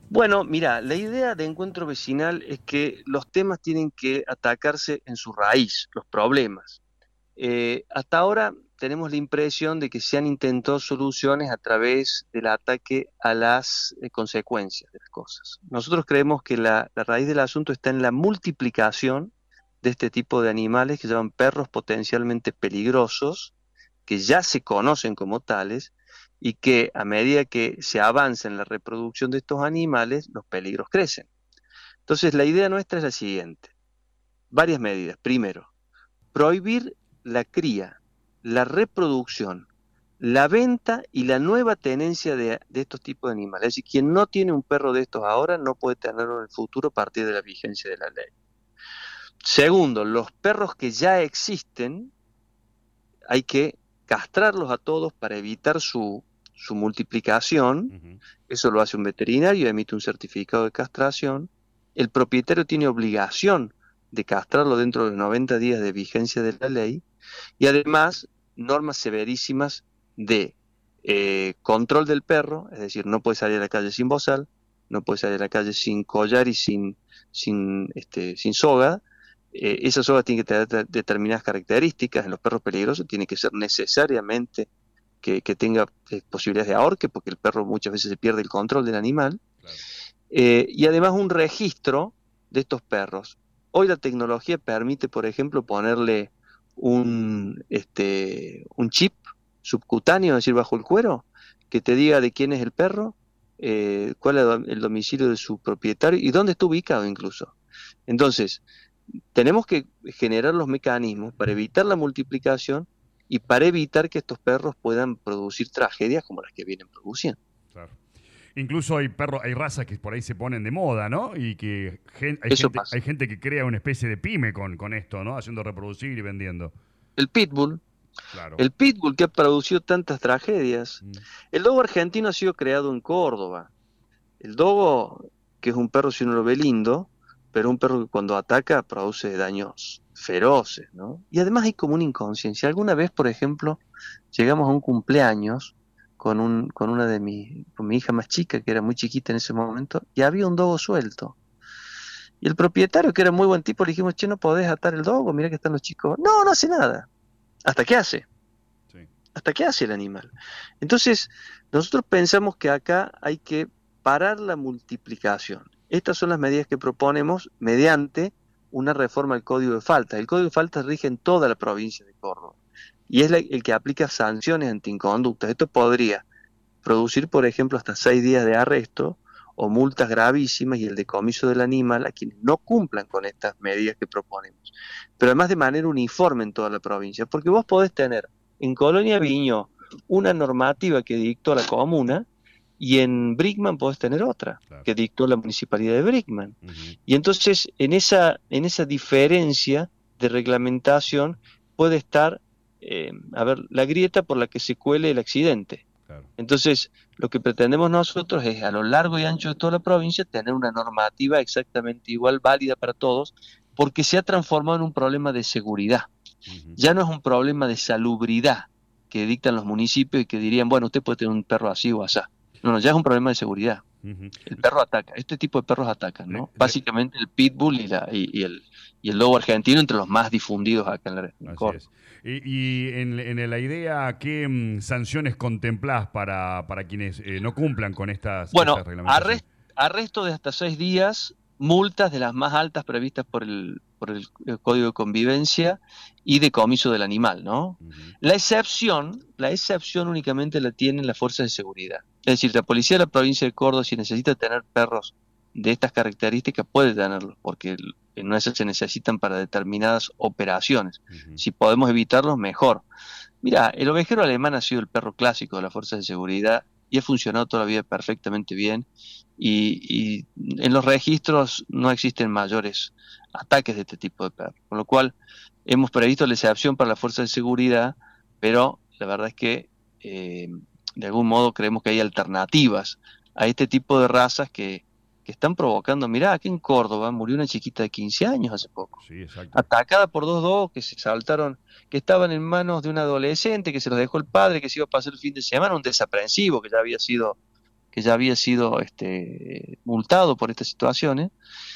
Bueno, mira, la idea de encuentro vecinal es que los temas tienen que atacarse en su raíz, los problemas. Hasta ahora tenemos la impresión de que se han intentado soluciones a través del ataque a las consecuencias de las cosas. Nosotros creemos que la raíz del asunto está en la multiplicación de este tipo de animales que se llaman perros potencialmente peligrosos, que ya se conocen como tales, y que a medida que se avanza en la reproducción de estos animales, los peligros crecen. Entonces, la idea nuestra es la siguiente. Varias medidas. Primero, prohibir la cría, la reproducción, la venta y la nueva tenencia de estos tipos de animales. Es decir, quien no tiene un perro de estos ahora no puede tenerlo en el futuro a partir de la vigencia de la ley. Segundo, los perros que ya existen hay que castrarlos a todos para evitar su multiplicación. Ujú. Eso lo hace un veterinario, emite un certificado de castración. El propietario tiene obligación de castrarlo dentro de los 90 días de vigencia de la ley y además normas severísimas de control del perro, es decir, no puede salir a la calle sin bozal, no puede salir a la calle sin collar y sin soga. Esa soga tiene que tener determinadas características. En los perros peligrosos tiene que ser necesariamente que tenga posibilidades de ahorque, porque el perro muchas veces se pierde el control del animal. Claro. Y además un registro de estos perros. Hoy la tecnología permite, por ejemplo, ponerle un chip subcutáneo, es decir, bajo el cuero, que te diga de quién es el perro, cuál es el domicilio de su propietario y dónde está ubicado incluso. Entonces, tenemos que generar los mecanismos para evitar la multiplicación y para evitar que estos perros puedan producir tragedias como las que vienen produciendo. Claro. Incluso hay perros, hay razas que por ahí se ponen de moda, ¿no? Y que Eso pasa. hay gente que crea una especie de pyme con esto, ¿no? Haciendo reproducir y vendiendo. El pitbull, Claro. el pitbull que ha producido tantas tragedias. Mm. El dogo argentino ha sido creado en Córdoba. El dogo, que es un perro si uno lo ve lindo, pero un perro que cuando ataca produce daños feroces, ¿no? Y además hay como una inconsciencia. Alguna vez, por ejemplo, llegamos a un cumpleaños con mi hija más chica, que era muy chiquita en ese momento, y había un dogo suelto. Y el propietario, que era muy buen tipo, le dijimos, che, ¿no podés atar el dogo? Mira que están los chicos. No, no hace nada. ¿Hasta qué hace? Sí. ¿Hasta qué hace el animal? Entonces, nosotros pensamos que acá hay que parar la multiplicación. Estas son las medidas que proponemos mediante una reforma al Código de Faltas. El Código de Faltas rige en toda la provincia de Córdoba y es el que aplica sanciones anti inconductas. Esto podría producir, por ejemplo, hasta 6 días de arresto o multas gravísimas y el decomiso del animal a quienes no cumplan con estas medidas que proponemos. Pero además de manera uniforme en toda la provincia, porque vos podés tener en Colonia Viño una normativa que dictó la comuna y en Brickman podés tener otra Claro. que dictó la municipalidad de Brickman. Ujú. Y entonces en esa diferencia de reglamentación puede estar, a ver, la grieta por la que se cuele el accidente. Claro. Entonces, lo que pretendemos nosotros es a lo largo y ancho de toda la provincia tener una normativa exactamente igual, válida para todos, porque se ha transformado en un problema de seguridad. Ujú. Ya no es un problema de salubridad que dictan los municipios y que dirían, bueno, usted puede tener un perro así o así. No, no, ya es un problema de seguridad. Ujú. El perro ataca, este tipo de perros atacan, Le- ¿no? le- Básicamente el pitbull y el lobo argentino entre los más difundidos acá en Así Córdoba. es. Y en la idea, ¿qué sanciones contemplás para quienes no cumplan con Bueno, estas reglamentaciones? arresto de hasta 6 días, multas de las más altas previstas por el Código de Convivencia y decomiso del animal, ¿no? Ujú. La excepción únicamente la tienen las fuerzas de seguridad. Es decir, la policía de la provincia de Córdoba, si necesita tener perros de estas características, puede tenerlos, porque en esas se necesitan para determinadas operaciones. Ujú. Si podemos evitarlos, mejor. Mira, el ovejero alemán ha sido el perro clásico de las fuerzas de seguridad y ha funcionado toda la vida perfectamente bien. Y en los registros no existen mayores ataques de este tipo de perros. Con lo cual, hemos previsto la excepción para las fuerzas de seguridad, pero la verdad es que de algún modo creemos que hay alternativas a este tipo de razas que están provocando. Mirá, aquí en Córdoba murió una chiquita de 15 años hace poco, Sí, exacto. atacada por dos dogos que se saltaron, que estaban en manos de un adolescente, que se los dejó el padre, que se iba a pasar el fin de semana, un desaprensivo que ya había sido que ya había sido multado por estas situaciones,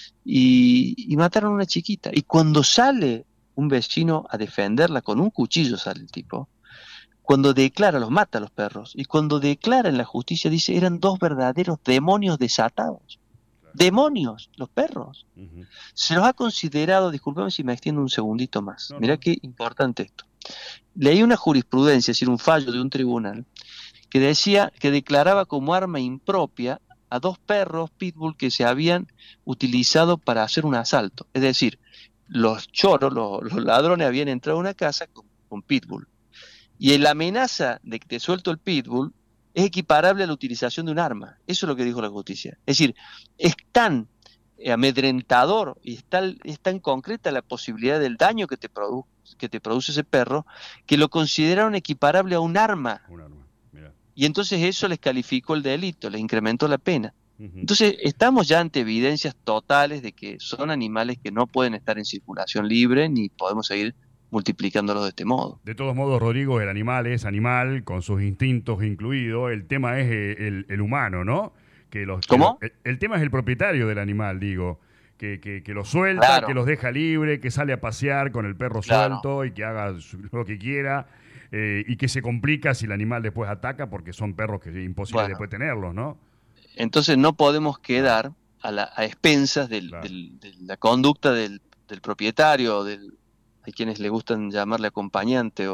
y mataron a una chiquita. Y cuando sale un vecino a defenderla, con un cuchillo sale el tipo, cuando declara, los mata a los perros, y cuando declara en la justicia dice, eran dos verdaderos demonios desatados. Demonios, los perros. Ujú. Se los ha considerado, discúlpame si me extiendo un segundito más, No, mirá no. qué importante esto. Leí una jurisprudencia, es decir, un fallo de un tribunal, que decía que declaraba como arma impropia a dos perros pitbull que se habían utilizado para hacer un asalto. Es decir, los choros, los ladrones habían entrado a una casa con pitbull. Y la amenaza de que te suelto el pitbull es equiparable a la utilización de un arma. Eso es lo que dijo la justicia. Es decir, es tan amedrentador y es tan concreta la posibilidad del daño que te produce ese perro, que lo consideraron equiparable a un arma. Un arma, mirá. Y entonces eso les calificó el delito, les incrementó la pena. Ujú. Entonces estamos ya ante evidencias totales de que son animales que no pueden estar en circulación libre ni podemos seguir multiplicándolos de este modo. De todos modos, Rodrigo, el animal es animal, con sus instintos incluidos. El tema es el humano, ¿no? ¿Cómo? El tema es el propietario del animal, digo. Que lo suelta, Claro, que los deja libre, que sale a pasear con el perro claro. suelto y que haga lo que quiera. Y que se complica si el animal después ataca porque son perros que es imposible Bueno, después tenerlos, ¿no? entonces no podemos Claro, quedar a expensas claro. de la conducta del propietario, hay quienes le gustan llamarle acompañante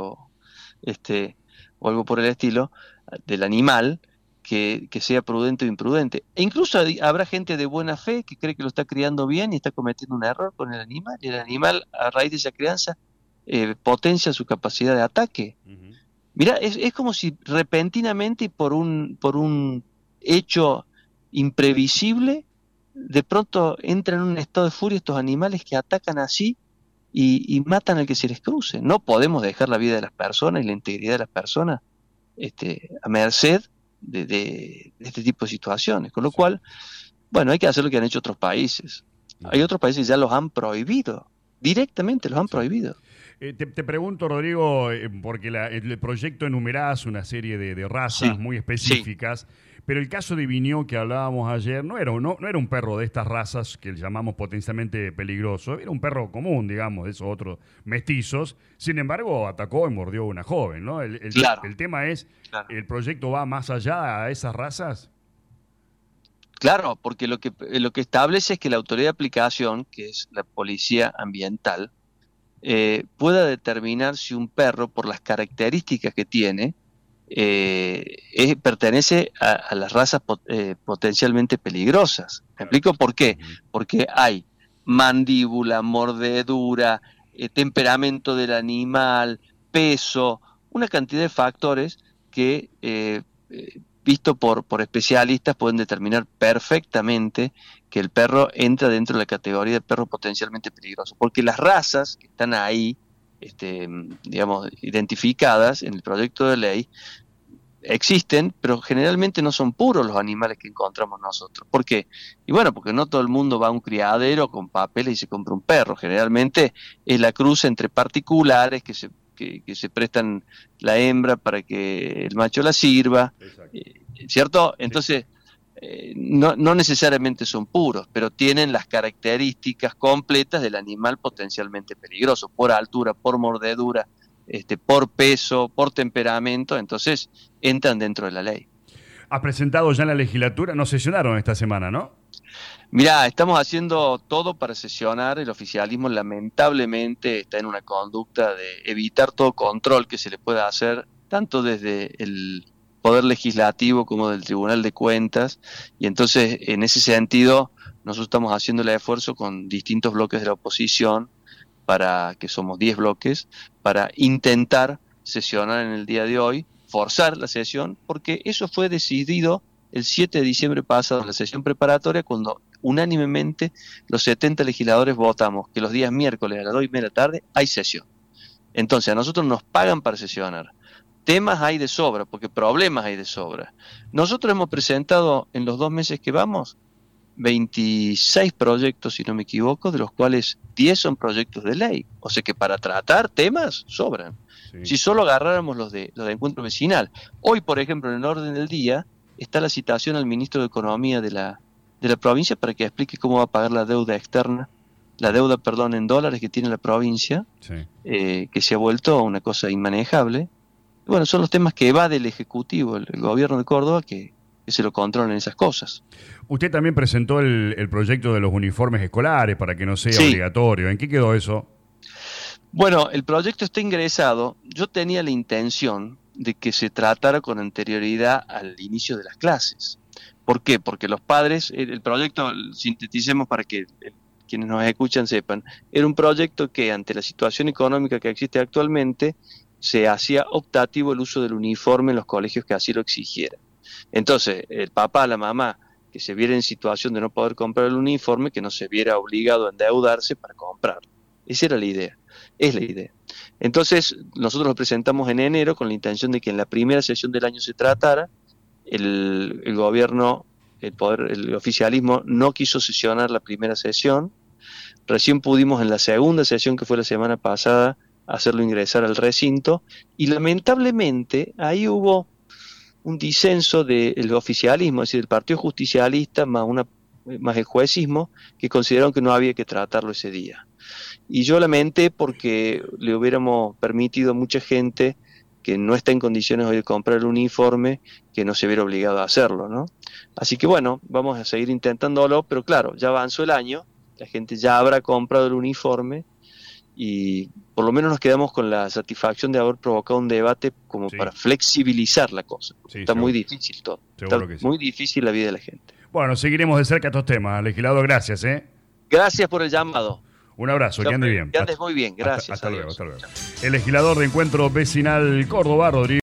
este, o algo por el estilo, del animal, que sea prudente o imprudente. E incluso habrá gente de buena fe que cree que lo está criando bien y está cometiendo un error con el animal, y el animal, a raíz de esa crianza, potencia su capacidad de ataque. Ujú. Mirá, es como si repentinamente y por un hecho imprevisible, de pronto entran en un estado de furia estos animales que atacan así y matan al que se les cruce. No podemos dejar la vida de las personas y la integridad de las personas a merced de este tipo de situaciones. Con lo Sí. cual, bueno, hay que hacer lo que han hecho otros países. Hay Ujú. otros países que ya los han prohibido, directamente los han Sí. prohibido. Te pregunto, Rodrigo, porque el proyecto enumerás una serie de razas Sí, muy sí, específicas, pero el caso de Viñó que hablábamos ayer no era un perro de estas razas que llamamos potencialmente peligroso, era un perro común, digamos, de esos otros mestizos. Sin embargo, atacó y mordió a una joven, ¿no? claro, El tema es, claro. ¿el proyecto va más allá a esas razas? Claro, porque lo que establece es que la autoridad de aplicación, que es la policía ambiental, pueda determinar si un perro, por las características que tiene, pertenece a las razas potencialmente peligrosas. ¿Me Claro. explico por qué? Ujú. Porque hay mandíbula, mordedura, temperamento del animal, peso, una cantidad de factores que, visto por especialistas, pueden determinar perfectamente que el perro entra dentro de la categoría de perro potencialmente peligroso. Porque las razas que están ahí, digamos, identificadas en el proyecto de ley, existen, pero generalmente no son puros los animales que encontramos nosotros. ¿Por qué? Y bueno, porque no todo el mundo va a un criadero con papeles y se compra un perro. Generalmente es la cruz entre particulares que se prestan la hembra para que el macho la sirva, Exacto. ¿cierto? Sí. Entonces, no necesariamente son puros, pero tienen las características completas del animal potencialmente peligroso, por altura, por mordedura, por peso, por temperamento, entonces entran dentro de la ley. ¿Has presentado ya en la legislatura? No sesionaron esta semana, ¿no? Mirá, estamos haciendo todo para sesionar. El oficialismo lamentablemente está en una conducta de evitar todo control que se le pueda hacer, tanto desde el Poder Legislativo como del Tribunal de Cuentas, y entonces en ese sentido nosotros estamos haciendo el esfuerzo con distintos bloques de la oposición, para que somos 10 bloques, para intentar sesionar en el día de hoy, forzar la sesión, porque eso fue decidido el 7 de diciembre pasado en la sesión preparatoria, cuando unánimemente los 70 legisladores votamos que los días miércoles a las 2:30 de la tarde hay sesión. Entonces a nosotros nos pagan para sesionar. Temas hay de sobra, porque problemas hay de sobra. Nosotros hemos presentado en los 2 meses que vamos 26 proyectos, si no me equivoco, de los cuales 10 son proyectos de ley. O sea que para tratar temas sobran. Sí. Si solo agarráramos los de encuentro vecinal. Hoy, por ejemplo, en el orden del día, está la citación al ministro de Economía de la provincia para que explique cómo va a pagar la deuda externa, perdón, en dólares que tiene la provincia, Sí. Que se ha vuelto una cosa inmanejable. Bueno, son los temas que evade el Ejecutivo, el gobierno de Córdoba, que se lo controlan esas cosas. Usted también presentó el proyecto de los uniformes escolares para que no sea Sí. obligatorio. ¿En qué quedó eso? Bueno, el proyecto está ingresado. Yo tenía la intención de que se tratara con anterioridad al inicio de las clases. ¿Por qué? Porque los padres, el proyecto, sinteticemos para que quienes nos escuchan sepan, era un proyecto que ante la situación económica que existe actualmente, se hacía optativo el uso del uniforme en los colegios que así lo exigieran. Entonces, el papá, la mamá, que se viera en situación de no poder comprar el uniforme, que no se viera obligado a endeudarse para comprarlo. Esa era la idea, es la idea. Entonces, nosotros lo presentamos en enero con la intención de que en la primera sesión del año se tratara. El gobierno, el oficialismo no quiso sesionar la primera sesión. Recién pudimos en la segunda sesión, que fue la semana pasada, hacerlo ingresar al recinto, y lamentablemente ahí hubo un disenso del oficialismo, es decir, el Partido Justicialista más el juecismo, que consideraron que no había que tratarlo ese día. Y yo lamenté porque le hubiéramos permitido a mucha gente que no está en condiciones hoy de comprar el uniforme, que no se viera obligado a hacerlo, ¿no? Así que bueno, vamos a seguir intentándolo, pero claro, ya avanzó el año, la gente ya habrá comprado el uniforme, y por lo menos nos quedamos con la satisfacción de haber provocado un debate como Sí. para flexibilizar la cosa. Sí, Está seguro. muy difícil todo. Seguro Está que sí. muy difícil la vida de la gente. Bueno, seguiremos de cerca estos temas. Legislador, gracias, ¿eh? Gracias por el llamado. Un abrazo, que ande bien. Que andes muy bien. Gracias. Hasta luego, adiós. hasta luego. El legislador de Encuentro Vecinal Córdoba, Rodrigo